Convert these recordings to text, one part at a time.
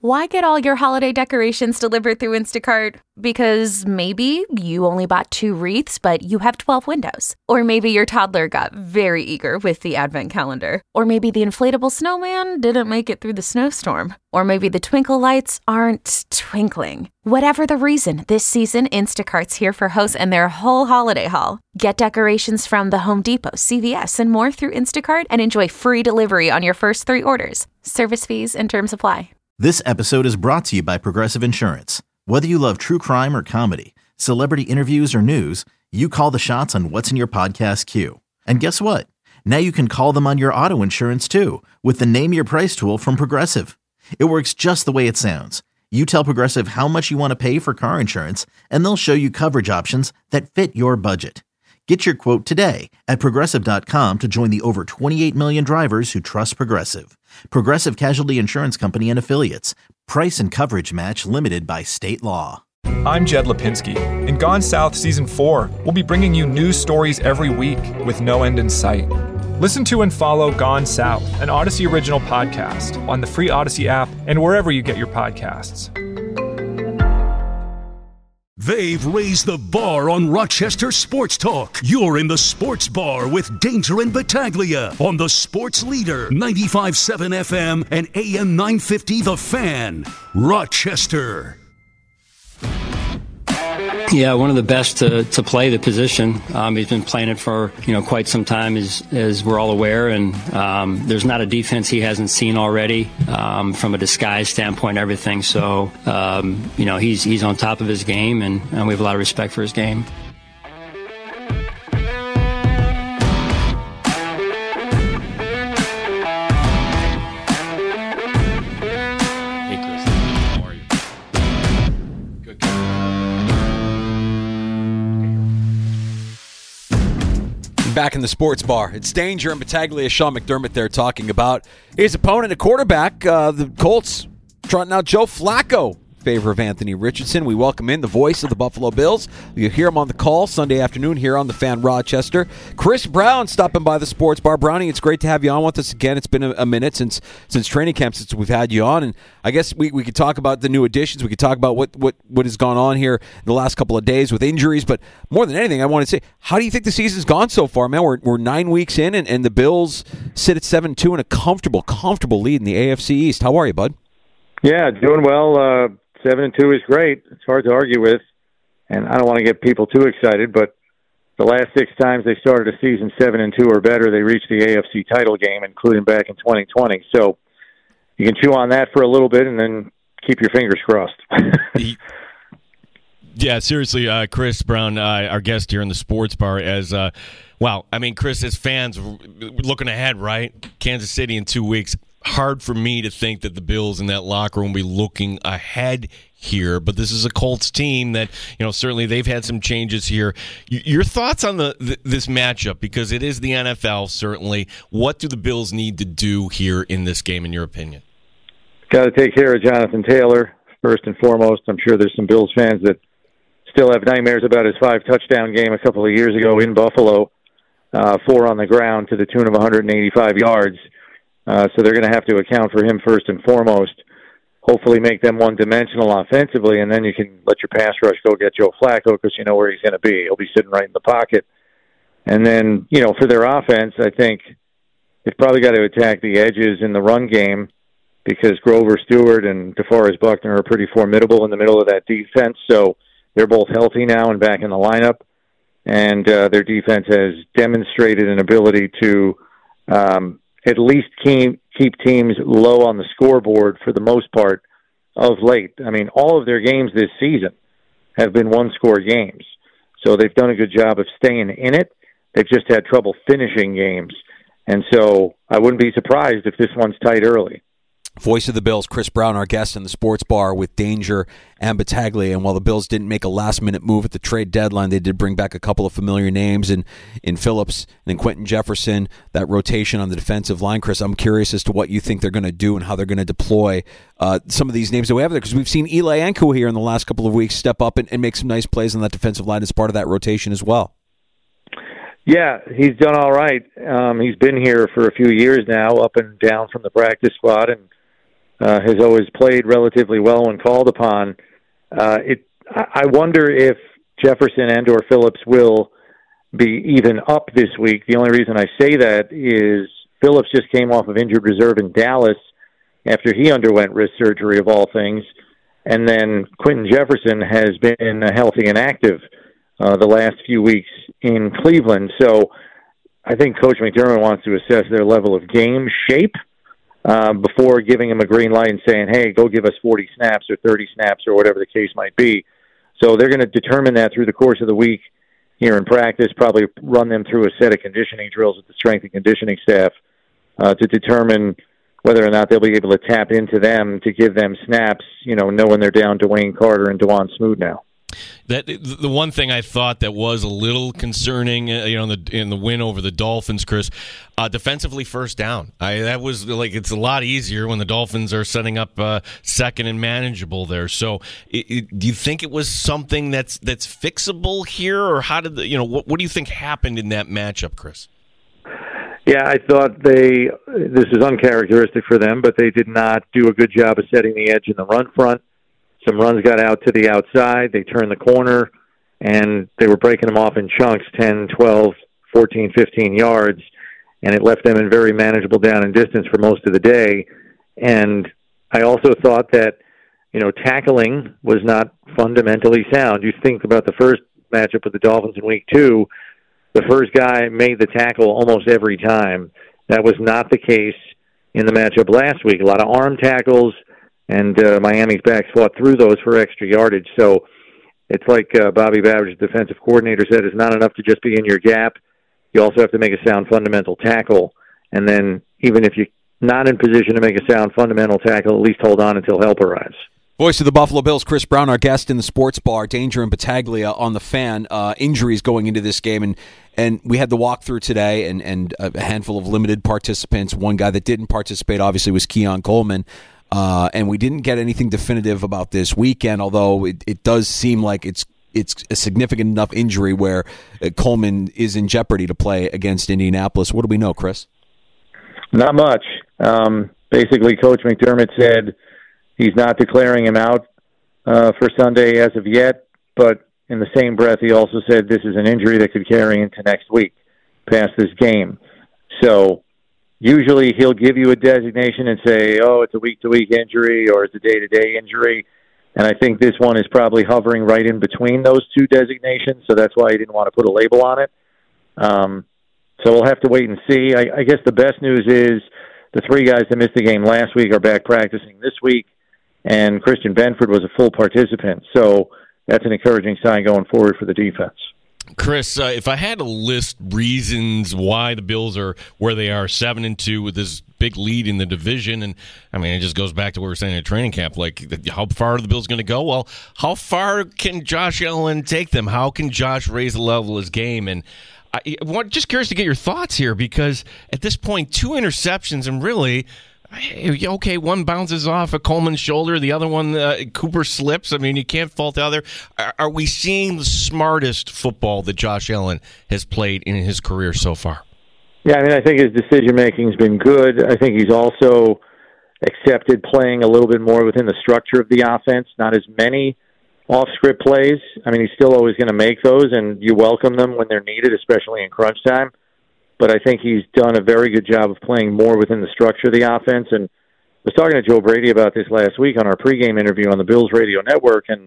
Why get all your holiday decorations delivered through Instacart? Because maybe you only bought 2 wreaths, but you have 12 windows. Or maybe your toddler got very eager with the advent calendar. Or maybe the inflatable snowman didn't make it through the snowstorm. Or maybe the twinkle lights aren't twinkling. Whatever the reason, this season, Instacart's here for hosts and their whole holiday haul. Get decorations from the Home Depot, CVS, and more through Instacart and enjoy free delivery on your first 3 orders. Service fees and terms apply. This episode is brought to you by Progressive Insurance. Whether you love true crime or comedy, celebrity interviews or news, you call the shots on what's in your podcast queue. And guess what? Now you can call them on your auto insurance too with the Name Your Price tool from Progressive. It works just the way it sounds. You tell Progressive how much you want to pay for car insurance, and they'll show you coverage options that fit your budget. Get your quote today at Progressive.com to join the over 28 million drivers who trust Progressive. Progressive Casualty Insurance Company and Affiliates. Price and coverage match limited by state law. I'm Jed Lipinski. In Gone South Season 4, we'll be bringing you news stories every week with no end in sight. Listen to and follow Gone South, an Odyssey original podcast on the free Odyssey app and wherever you get your podcasts. They've raised the bar on Rochester Sports Talk. You're in the Sports Bar with Danger and Battaglia on the Sports Leader, 95.7 FM and AM 950 The Fan, Rochester. Yeah, one of the best to play the position. He's been playing it for quite some time, as we're all aware, and there's not a defense he hasn't seen already from a disguise standpoint, everything. So he's on top of his game, and we have a lot of respect for his game. Back in the Sports Bar. It's Danger and Battaglia. Sean McDermott there talking about his opponent, a quarterback. The Colts trotting out Joe Flacco in favor of Anthony Richardson. We welcome in the voice of the Buffalo Bills. You'll hear him on the call Sunday afternoon here on the Fan Rochester. Chris Brown stopping by the Sports Bar. Brownie, it's great to have you on with us again. It's been a minute since training camp since we've had you on, and I guess we could talk about the new additions. We could talk about what has gone on here the last couple of days with injuries, but more than anything, I want to say, how do you think the season's gone so far, man? We're 9 weeks in, and the Bills sit at 7-2 in a comfortable lead in the AFC East. How are you, bud? Yeah, doing well. 7-2 is great. It's hard to argue with, and I don't want to get people too excited, but the last 6 times they started a season 7-2 or better, they reached the AFC title game, including back in 2020. So you can chew on that for a little bit and then keep your fingers crossed. Yeah, seriously, Chris Brown, our guest here in the Sports Bar, Chris, as fans, looking ahead, right? Kansas City in 2 weeks. Hard for me to think that the Bills in that locker room will be looking ahead here, but this is a Colts team that, certainly they've had some changes here. Your thoughts on this matchup, because it is the NFL, certainly. What do the Bills need to do here in this game, in your opinion? Got to take care of Jonathan Taylor, first and foremost. I'm sure there's some Bills fans that still have nightmares about his 5-touchdown game a couple of years ago in Buffalo, 4 on the ground to the tune of 185 yards. So they're going to have to account for him first and foremost, hopefully make them one-dimensional offensively, and then you can let your pass rush go get Joe Flacco because you know where he's going to be. He'll be sitting right in the pocket. And then, for their offense, I think they've probably got to attack the edges in the run game because Grover Stewart and DeForest Buckner are pretty formidable in the middle of that defense. So they're both healthy now and back in the lineup. And their defense has demonstrated an ability to at least keep teams low on the scoreboard for the most part of late. I mean, all of their games this season have been one-score games. So they've done a good job of staying in it. They've just had trouble finishing games. And so I wouldn't be surprised if this one's tight early. Voice of the Bills, Chris Brown, our guest in the Sports Bar with Danger and Battaglia. And while the Bills didn't make a last-minute move at the trade deadline, they did bring back a couple of familiar names in Phillips and Quentin Jefferson, that rotation on the defensive line. Chris, I'm curious as to what you think they're going to do and how they're going to deploy some of these names that we have there, because we've seen Eli Ankou here in the last couple of weeks step up and make some nice plays on that defensive line as part of that rotation as well. Yeah, he's done all right. He's been here for a few years now, up and down from the practice squad, and has always played relatively well when called upon. I wonder if Jefferson and or Phillips will be even up this week. The only reason I say that is Phillips just came off of injured reserve in Dallas after he underwent wrist surgery, of all things. And then Quentin Jefferson has been healthy and active the last few weeks in Cleveland. So I think Coach McDermott wants to assess their level of game shape before giving him a green light and saying, hey, go give us 40 snaps or 30 snaps or whatever the case might be. So they're going to determine that through the course of the week here in practice, probably run them through a set of conditioning drills with the strength and conditioning staff to determine whether or not they'll be able to tap into them to give them snaps, knowing they're down Dwayne Carter and Dawuane Smoot now. That the one thing I thought that was a little concerning, in the win over the Dolphins, Chris, defensively first down. That was it's a lot easier when the Dolphins are setting up second and manageable there. So, do you think it was something that's fixable here, or how did what do you think happened in that matchup, Chris? Yeah, I thought this is uncharacteristic for them, but they did not do a good job of setting the edge in the run front. Some runs got out to the outside. They turned the corner, and they were breaking them off in chunks, 10, 12, 14, 15 yards, and it left them in very manageable down and distance for most of the day. And I also thought that, tackling was not fundamentally sound. You think about the first matchup with the Dolphins in week 2, the first guy made the tackle almost every time. That was not the case in the matchup last week. A lot of arm tackles, and Miami's backs fought through those for extra yardage. So it's like Bobby Babbage, the defensive coordinator, said, it's not enough to just be in your gap. You also have to make a sound fundamental tackle. And then even if you're not in position to make a sound fundamental tackle, at least hold on until help arrives. Voice of the Buffalo Bills, Chris Brown, our guest in the sports bar. Danger and Battaglia on the Fan. Injuries going into this game, and we had the walkthrough today, and a handful of limited participants. One guy that didn't participate, obviously, was Keon Coleman. And we didn't get anything definitive about this weekend, although it does seem like it's a significant enough injury where Coleman is in jeopardy to play against Indianapolis. What do we know, Chris? Not much. Basically, Coach McDermott said he's not declaring him out for Sunday as of yet, but in the same breath, he also said this is an injury that could carry into next week, past this game. So usually he'll give you a designation and say, oh, it's a week-to-week injury or it's a day-to-day injury. And I think this one is probably hovering right in between those two designations, so that's why he didn't want to put a label on it. So we'll have to wait and see. I guess the best news is the three guys that missed the game last week are back practicing this week, and Christian Benford was a full participant. So that's an encouraging sign going forward for the defense. Chris, if I had to list reasons why the Bills are where they are, 7-2 with this big lead in the division, and I mean, it just goes back to what we were saying at training camp. How far are the Bills going to go? Well, how far can Josh Allen take them? How can Josh raise the level of his game? And I'm just curious to get your thoughts here, because at this point, 2 interceptions, and really, okay, one bounces off of Coleman's shoulder, the other one, Cooper slips. I mean, you can't fault the other. Are we seeing the smartest football that Josh Allen has played in his career so far? Yeah, I mean, I think his decision-making has been good. I think he's also accepted playing a little bit more within the structure of the offense, not as many off-script plays. I mean, he's still always going to make those, and you welcome them when they're needed, especially in crunch time. But I think he's done a very good job of playing more within the structure of the offense. And I was talking to Joe Brady about this last week on our pregame interview on the Bills Radio Network, and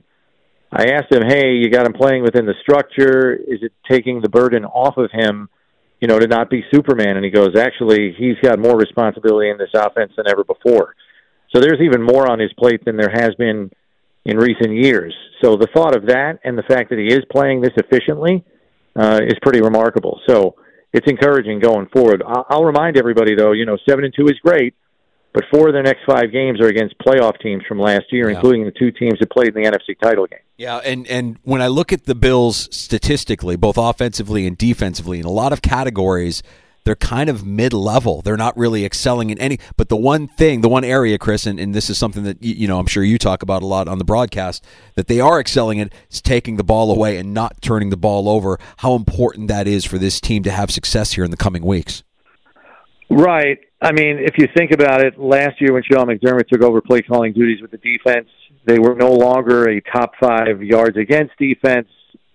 I asked him, hey, you got him playing within the structure. Is it taking the burden off of him, to not be Superman? And he goes, actually, he's got more responsibility in this offense than ever before. So there's even more on his plate than there has been in recent years. So the thought of that and the fact that he is playing this efficiently is pretty remarkable. So it's encouraging going forward. I'll remind everybody, though, 7-2 is great, but 4 of their next 5 games are against playoff teams from last year, including the 2 teams that played in the NFC title game. Yeah, and when I look at the Bills statistically, both offensively and defensively, in a lot of categories, they're kind of mid-level. They're not really excelling in any. But the one area, Chris, and this is something that I'm sure you talk about a lot on the broadcast, that they are excelling in is taking the ball away and not turning the ball over. How important that is for this team to have success here in the coming weeks. Right. I mean, if you think about it, last year when Sean McDermott took over play calling duties with the defense, they were no longer a top 5 yards against defense.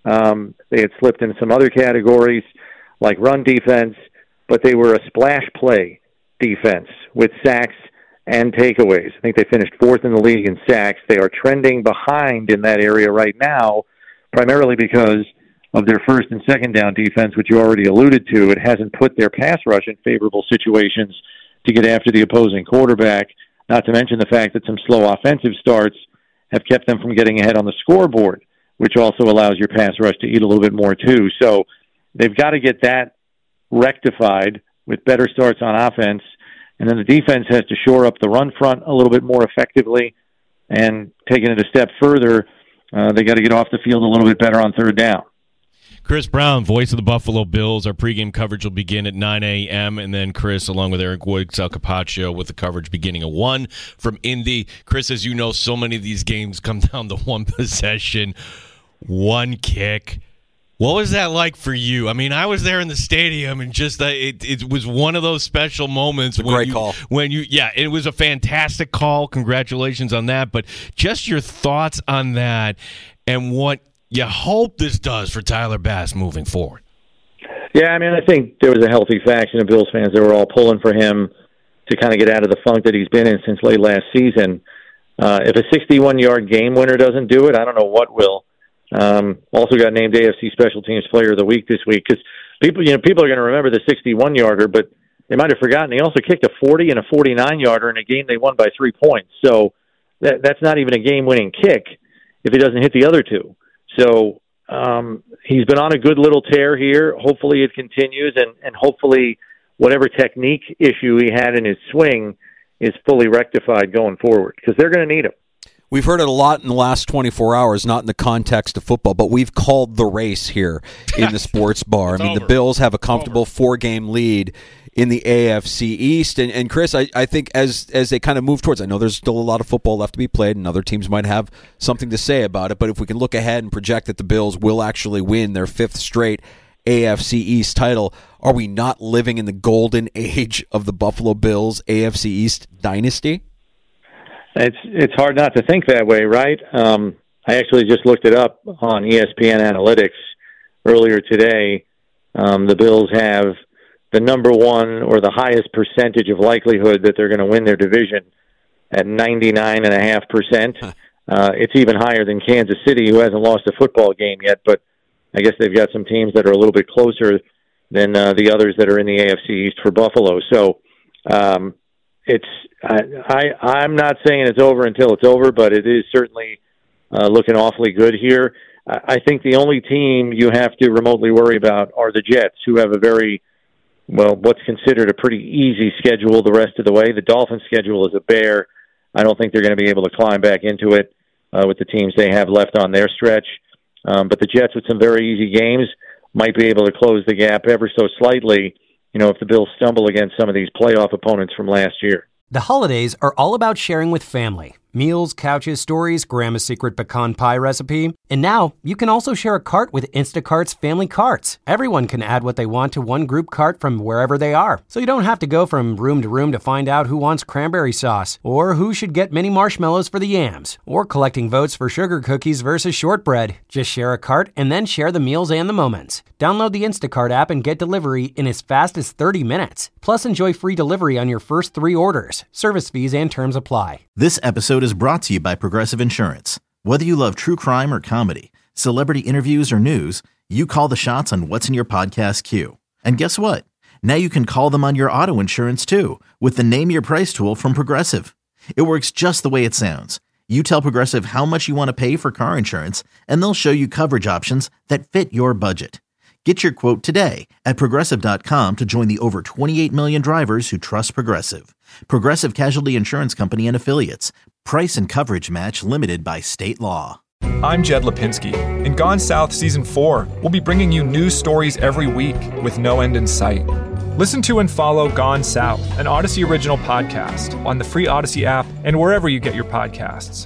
They had slipped in some other categories like run defense, but they were a splash play defense with sacks and takeaways. I think they finished 4th in the league in sacks. They are trending behind in that area right now, primarily because of their first and second down defense, which you already alluded to. It hasn't put their pass rush in favorable situations to get after the opposing quarterback, not to mention the fact that some slow offensive starts have kept them from getting ahead on the scoreboard, which also allows your pass rush to eat a little bit more too. So they've got to get that rectified with better starts on offense, and then the defense has to shore up the run front a little bit more effectively, and taking it a step further, they got to get off the field a little bit better on third down. Chris Brown, voice of the Buffalo Bills. Our pregame coverage will begin at 9 a.m., and then Chris, along with Eric Wood, Sal Capaccio, with the coverage beginning at 1 from Indy. Chris, as you know, so many of these games come down to one possession, one kick. What was that like for you? I mean, I was there in the stadium, and just it was one of those special moments. It's a great call. It was a fantastic call. Congratulations on that. But just your thoughts on that and what you hope this does for Tyler Bass moving forward. Yeah, I mean, I think there was a healthy faction of Bills fans that were all pulling for him to kind of get out of the funk that he's been in since late last season. If a 61-yard game winner doesn't do it, I don't know what will. Also got named AFC Special Teams Player of the Week this week because people are going to remember the 61-yarder, but they might have forgotten he also kicked a 40 and a 49-yarder in a game they won by 3 points. So that's not even a game-winning kick if he doesn't hit the other two. So he's been on a good little tear here. Hopefully it continues, and hopefully whatever technique issue he had in his swing is fully rectified going forward because they're going to need him. We've heard it a lot in the last 24 hours, not in the context of football, but we've called the race here in the sports bar. I mean, the Bills have a comfortable 4-game lead in the AFC East. And Chris, I think as they kind of move towards, I know there's still a lot of football left to be played, and other teams might have something to say about it, but if we can look ahead and project that the Bills will actually win their 5th straight AFC East title, are we not living in the golden age of the Buffalo Bills AFC East dynasty? It's hard not to think that way, right? I actually just looked it up on ESPN Analytics earlier today. The Bills have the number one or the highest percentage of likelihood that they're going to win their division at 99.5%. It's even higher than Kansas City, who hasn't lost a football game yet, but I guess they've got some teams that are a little bit closer than the others that are in the AFC East for Buffalo. So I'm not saying it's over until it's over, but it is certainly looking awfully good here. I think the only team you have to remotely worry about are the Jets, who have a what's considered a pretty easy schedule the rest of the way. The Dolphins' schedule is a bear. I don't think they're going to be able to climb back into it with the teams they have left on their stretch. But the Jets, with some very easy games, might be able to close the gap ever so slightly, if the Bills stumble against some of these playoff opponents from last year. The holidays are all about sharing with family. Meals, couches, stories, Grandma's secret pecan pie recipe. And now, you can also share a cart with Instacart's Family Carts. Everyone can add what they want to one group cart from wherever they are. So you don't have to go from room to room to find out who wants cranberry sauce, or who should get mini marshmallows for the yams, or collecting votes for sugar cookies versus shortbread. Just share a cart and then share the meals and the moments. Download the Instacart app and get delivery in as fast as 30 minutes. Plus, enjoy free delivery on your first 3 orders. Service fees and terms apply. This episode is brought to you by Progressive Insurance. Whether you love true crime or comedy, celebrity interviews or news, you call the shots on what's in your podcast queue. And guess what? Now you can call them on your auto insurance too with the Name Your Price tool from Progressive. It works just the way it sounds. You tell Progressive how much you want to pay for car insurance, and they'll show you coverage options that fit your budget. Get your quote today at Progressive.com to join the over 28 million drivers who trust Progressive. Progressive Casualty Insurance Company and Affiliates. Price and coverage match limited by state law. I'm Jed Lipinski. In Gone South Season 4, we'll be bringing you news stories every week with no end in sight. Listen to and follow Gone South, an Odyssey original podcast, on the free Odyssey app and wherever you get your podcasts.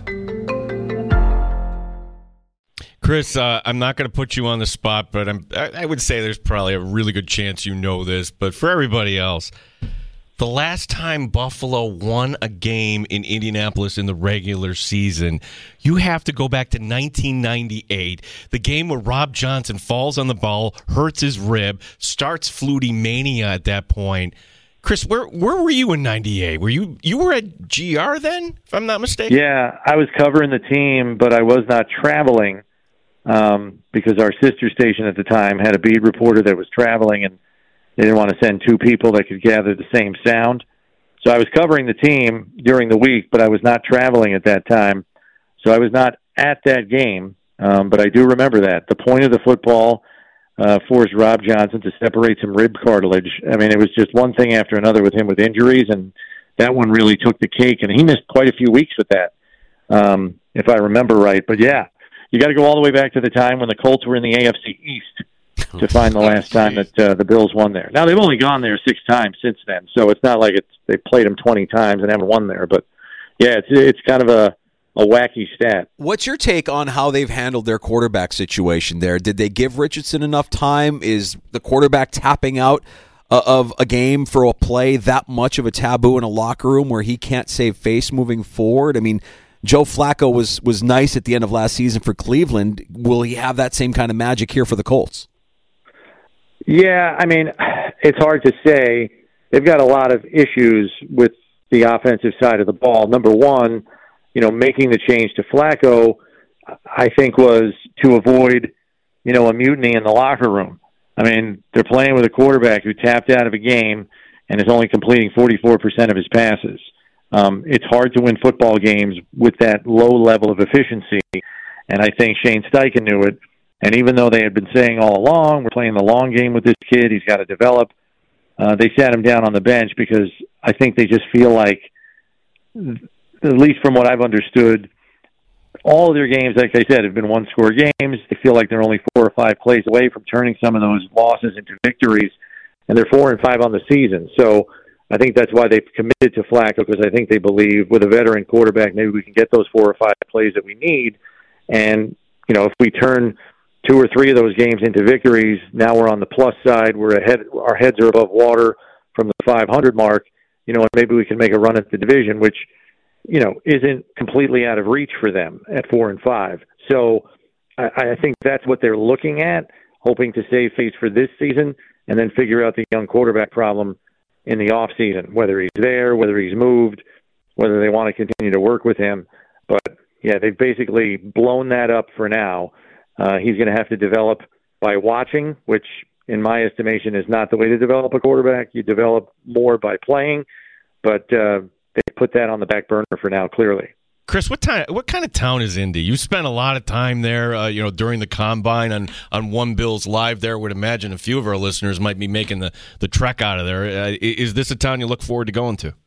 Chris, I'm not going to put you on the spot, but I would say there's probably a really good chance you know this. But for everybody else, The last time Buffalo won a game in Indianapolis in the regular season, you have to go back to 1998. The game where Rob Johnson falls on the ball, hurts his rib, starts Flutie mania at that point. Chris, where were you in 98? You were at GR then, if I'm not mistaken? Yeah, I was covering the team, but I was not traveling because our sister station at the time had a beat reporter that was traveling, and they didn't want to send two people that could gather the same sound. So I was covering the team during the week, but I was not traveling at that time. So I was not at that game, but I do remember that. The point of the football forced Rob Johnson to separate some rib cartilage. I mean, it was just one thing after another with him with injuries, and that one really took the cake, and he missed quite a few weeks with that, if I remember right. But, yeah, you got to go all the way back to the time when the Colts were in the AFC East to find the last time that the Bills won there. Now, they've only gone there 6 times since then, so it's not like they played them 20 times and haven't won there. But, yeah, it's kind of a wacky stat. What's your take on how they've handled their quarterback situation there? Did they give Richardson enough time? Is the quarterback tapping out of a game for a play that much of a taboo in a locker room where he can't save face moving forward? I mean, Joe Flacco was nice at the end of last season for Cleveland. Will he have that same kind of magic here for the Colts? Yeah, I mean, it's hard to say. They've got a lot of issues with the offensive side of the ball. Number one, making the change to Flacco, I think, was to avoid, a mutiny in the locker room. I mean, they're playing with a quarterback who tapped out of a game and is only completing 44% of his passes. It's hard to win football games with that low level of efficiency, and I think Shane Steichen knew it. And even though they had been saying all along, we're playing the long game with this kid, he's got to develop, they sat him down on the bench because I think they just feel like, at least from what I've understood, all of their games, like I said, have been one-score games. They feel like they're only 4 or 5 plays away from turning some of those losses into victories, and they're 4-5 on the season. So I think that's why they've committed to Flacco, because I think they believe with a veteran quarterback, maybe we can get those 4 or 5 plays that we need. And, if we turn 2 or 3 of those games into victories, now we're on the plus side. We're ahead. Our heads are above water from the 500 mark, and maybe we can make a run at the division, which, isn't completely out of reach for them at 4-5. So I think that's what they're looking at, hoping to save face for this season and then figure out the young quarterback problem in the off season, whether he's there, whether he's moved, whether they want to continue to work with him. But, yeah, they've basically blown that up for now. He's going to have to develop by watching, which in my estimation is not the way to develop a quarterback. You develop more by playing, but they put that on the back burner for now, clearly. Chris, what kind of town is Indy? You spent a lot of time there, during the Combine on One Bills Live there. I would imagine a few of our listeners might be making the trek out of there. Is this a town you look forward to going to?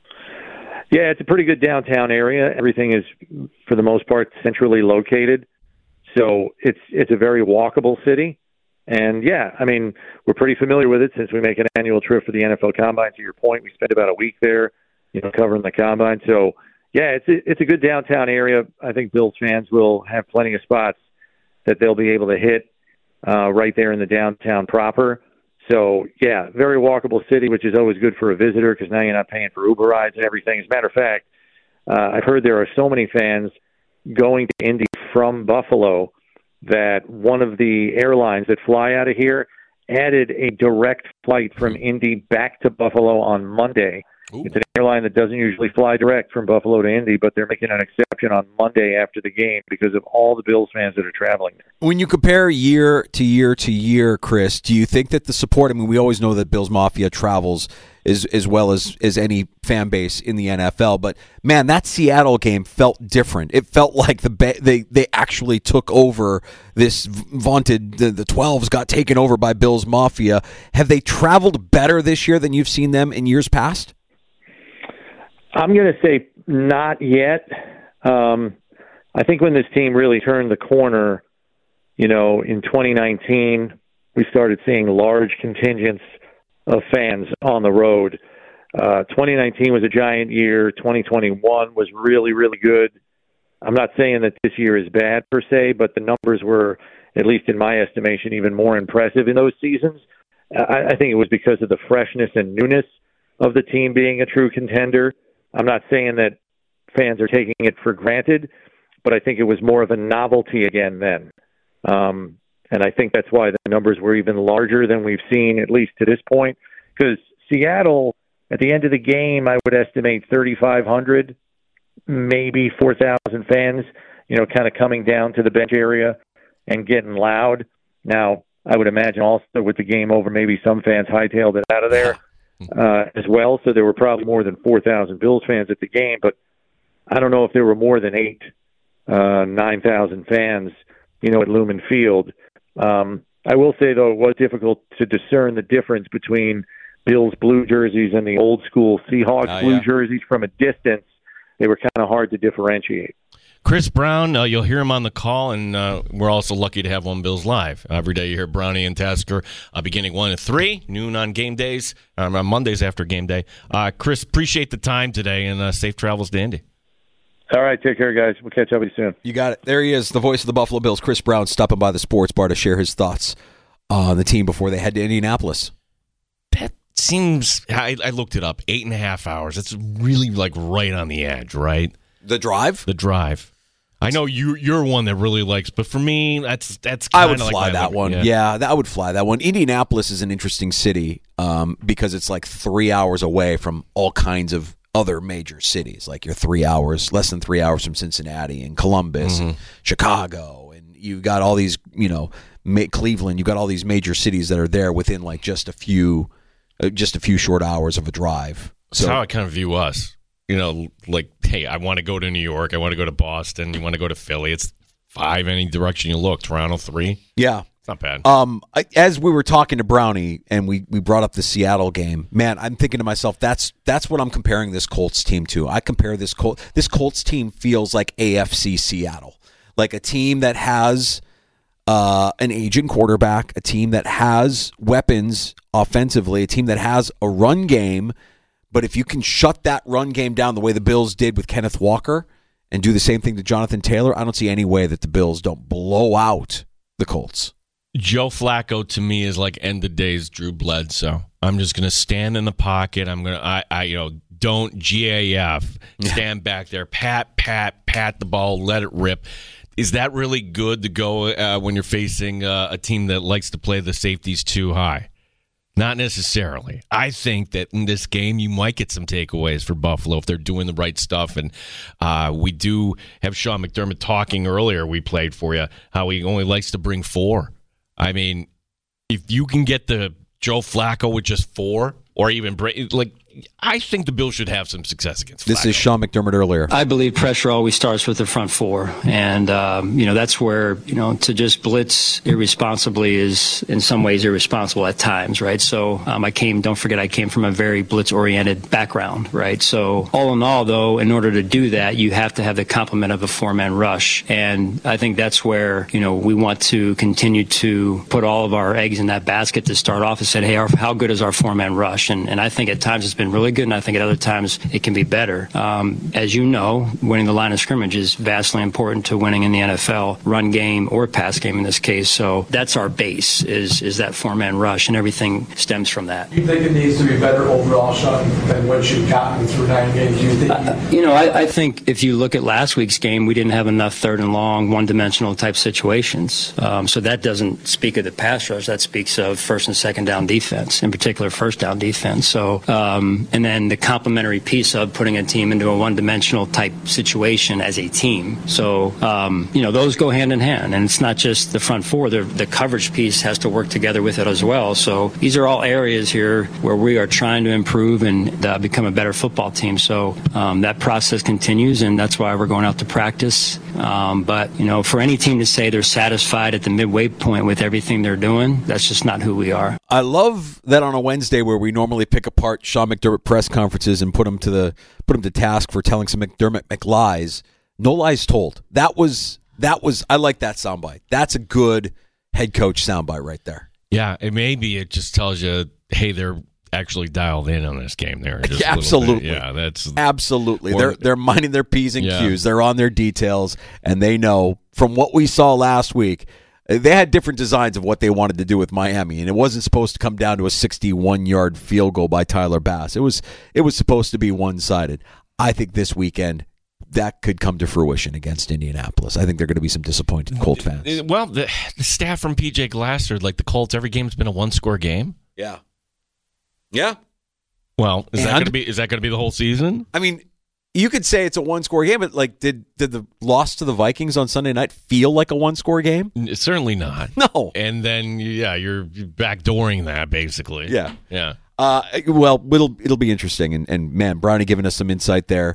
Yeah, it's a pretty good downtown area. Everything is, for the most part, centrally located. So it's a very walkable city. And, yeah, I mean, we're pretty familiar with it since we make an annual trip for the NFL Combine. To your point, we spent about a week there, covering the Combine. So, yeah, it's a good downtown area. I think Bills fans will have plenty of spots that they'll be able to hit right there in the downtown proper. So, yeah, very walkable city, which is always good for a visitor because now you're not paying for Uber rides and everything. As a matter of fact, I've heard there are so many fans going to Indy from Buffalo that one of the airlines that fly out of here added a direct flight from Indy back to Buffalo on Monday. Ooh. It's an airline that doesn't usually fly direct from Buffalo to Indy, but they're making an exception on Monday after the game because of all the Bills fans that are traveling there. When you compare year to year to year, Chris, do you think that the support, we always know that Bills Mafia travels as well as any fan base in the NFL, but man, that Seattle game felt different. It felt like they actually took over this vaunted, the 12s got taken over by Bills Mafia. Have they traveled better this year than you've seen them in years past? I'm going to say not yet. I think when this team really turned the corner, in 2019, we started seeing large contingents of fans on the road. 2019 was a giant year. 2021 was really, really good. I'm not saying that this year is bad per se, but the numbers were, at least in my estimation, even more impressive in those seasons. I think it was because of the freshness and newness of the team being a true contender. I'm not saying that fans are taking it for granted, but I think it was more of a novelty again then. And I think that's why the numbers were even larger than we've seen, at least to this point, because Seattle, at the end of the game, I would estimate 3,500, maybe 4,000 fans, kind of coming down to the bench area and getting loud. Now, I would imagine also with the game over, maybe some fans hightailed it out of there as well. So there were probably more than 4,000 Bills fans at the game, but I don't know if there were more than 9,000 fans, at Lumen Field. I will say, though, it was difficult to discern the difference between Bills blue jerseys and the old school Seahawks blue jerseys from a distance. They were kind of hard to differentiate. Chris Brown, you'll hear him on the call, and we're also lucky to have One Bills Live. Every day you hear Brownie and Tasker beginning 1 to 3, noon on game days, on Mondays after game day. Chris, appreciate the time today, and safe travels to Indy. All right, take care, guys. We'll catch up with you soon. You got it. There he is, the voice of the Buffalo Bills, Chris Brown, stopping by the sports bar to share his thoughts on the team before they head to Indianapolis. That seems, I looked it up, 8.5 hours. It's really right on the edge, right? The drive? The drive. I know you're one that really likes, but for me, that's kind of I would fly that one. Yeah, I would fly that one. Indianapolis is an interesting city because it's 3 hours away from all kinds of other major cities. You're 3 hours, less than 3 hours from Cincinnati and Columbus and Chicago, and you got all these, Cleveland. You got all these major cities that are there within just a few short hours of a drive. So that's how I kind of view us. Hey, I want to go to New York. I want to go to Boston. You want to go to Philly. It's 5 any direction you look. Toronto 3. Yeah. It's not bad. As we were talking to Brownie and we brought up the Seattle game, man, I'm thinking to myself, that's what I'm comparing this Colts team to. I compare this Colts team feels like AFC Seattle, like a team that has an aging quarterback, a team that has weapons offensively, a team that has a run game. But if you can shut that run game down the way the Bills did with Kenneth Walker and do the same thing to Jonathan Taylor, I don't see any way that the Bills don't blow out the Colts. Joe Flacco to me is like end of days Drew Bledsoe. I'm just going to stand in the pocket. I'm going to, don't GAF, stand back there, pat the ball, let it rip. Is that really good to go when you're facing a team that likes to play the safeties too high? Not necessarily. I think that in this game, you might get some takeaways for Buffalo if they're doing the right stuff. And we do have Sean McDermott talking earlier. We played for you how he only likes to bring 4. I mean, if you can get the Joe Flacco with just 4, or even I think the Bills should have some success against Flacco. This is Sean McDermott earlier. I believe pressure always starts with the front 4. And, that's where, to just blitz irresponsibly is in some ways irresponsible at times, right? So don't forget I came from a very blitz-oriented background, right? So all in all, though, in order to do that, you have to have the complement of a 4-man rush. And I think that's where, we want to continue to put all of our eggs in that basket to start off and say, hey, how good is our 4-man rush? And I think at times it's been really good, and I think at other times it can be better. As you know, winning the line of scrimmage is vastly important to winning in the NFL, run game or pass game in this case. So that's our base, is that 4-man rush, and everything stems from that. You think it needs to be better overall, Sean, than what you've gotten through 9 games? You think? I think if you look at last week's game, we didn't have enough third and long, one-dimensional type situations. So that doesn't speak of the pass rush. That speaks of first and second down defense, in particular first down defense. So, and then the complementary piece of putting a team into a one-dimensional type situation as a team. So, those go hand in hand. And it's not just the front 4. The coverage piece has to work together with it as well. So these are all areas here where we are trying to improve and become a better football team. So that process continues, and that's why we're going out to practice. But, for any team to say they're satisfied at the midway point with everything they're doing, that's just not who we are. I love that on a Wednesday where we normally pick apart Sean McDermott press conferences and put him to task for telling some McDermott McLies. No lies told. That was I like that soundbite. That's a good head coach soundbite right there. Yeah, it just tells you, hey, they're actually dialed in on this game there. Absolutely. Yeah, that's absolutely. They're minding their P's and Q's. They're on their details, and they know from what we saw last week. They had different designs of what they wanted to do with Miami, and it wasn't supposed to come down to a 61-yard field goal by Tyler Bass. It was supposed to be one-sided. I think this weekend that could come to fruition against Indianapolis. I think there are going to be some disappointed Colt fans. Well, the staff from PJ Glasser, like the Colts, every game's been a one-score game. Yeah. Well, is that going to be the whole season? I mean, you could say it's a one-score game, but like, did the loss to the Vikings on Sunday night feel like a one-score game? Certainly not. No. And then, you're backdooring that basically. Yeah. Well, it'll be interesting, and man, Brownie giving us some insight there.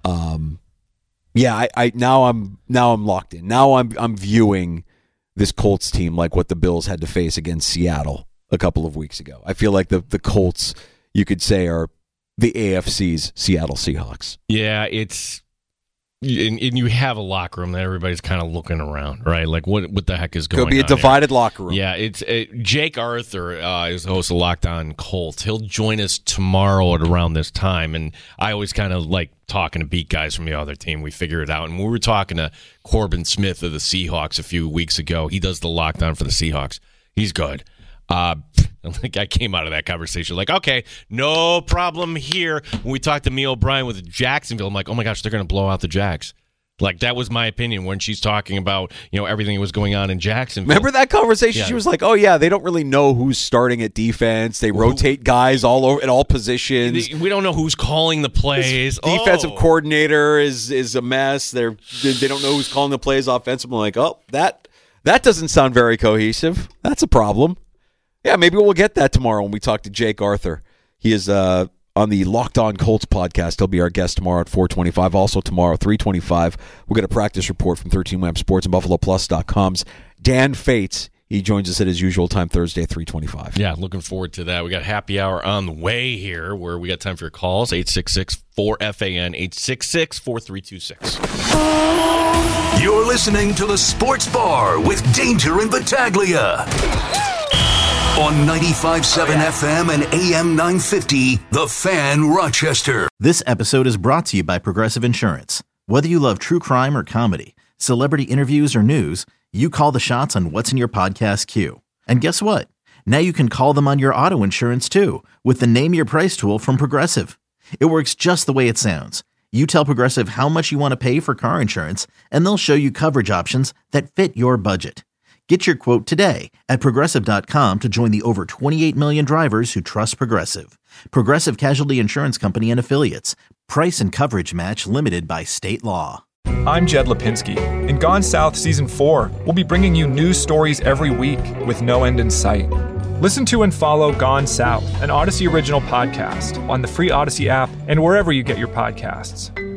Now I'm locked in. Now I'm viewing this Colts team like what the Bills had to face against Seattle a couple of weeks ago. I feel like the Colts, you could say, are the AFC's Seattle Seahawks. Yeah, it's and you have a locker room that everybody's kind of looking around, right? Like what the heck is going on? Could be a divided locker room. Yeah, it's Jake Arthur is the host of Locked On Colts. He'll join us tomorrow at around this time, and I always kind of like talking to beat guys from the other team. We figure it out, and we were talking to Corbin Smith of the Seahawks a few weeks ago. He does the Locked On for the Seahawks. He's good. Like I came out of that conversation like, okay, no problem here. When we talked to Mia O'Brien with Jacksonville, I'm like, oh my gosh, they're going to blow out the Jags. Like that was my opinion when she's talking about everything that was going on in Jacksonville. Remember that conversation? Yeah. She was like, "Oh yeah, they don't really know who's starting at defense. They rotate guys all over at all positions. We don't know who's calling the plays. Defensive coordinator is a mess. They don't know who's calling the plays offensively. I'm like, oh, that doesn't sound very cohesive. That's a problem." Yeah, maybe we'll get that tomorrow when we talk to Jake Arthur. He is on the Locked On Colts podcast. He'll be our guest tomorrow at 4:25. Also tomorrow, 3:25, we'll get a practice report from 13 Wham Sports and BuffaloPlus.com's Dan Fates. He joins us at his usual time Thursday at 3:25. Yeah, looking forward to that. We got happy hour on the way here where we got time for your calls, 866-4FAN, 866-4326. You're listening to the Sports Bar with Danger and Battaglia. On 95.7 FM and AM 950, The Fan Rochester. This episode is brought to you by Progressive Insurance. Whether you love true crime or comedy, celebrity interviews or news, you call the shots on what's in your podcast queue. And guess what? Now you can call them on your auto insurance too with the Name Your Price tool from Progressive. It works just the way it sounds. You tell Progressive how much you want to pay for car insurance, and they'll show you coverage options that fit your budget. Get your quote today at Progressive.com to join the over 28 million drivers who trust Progressive. Progressive Casualty Insurance Company and Affiliates. Price and coverage match limited by state law. I'm Jed Lipinski. In Gone South Season 4, we'll be bringing you news stories every week with no end in sight. Listen to and follow Gone South, an Odyssey original podcast, on the free Odyssey app and wherever you get your podcasts.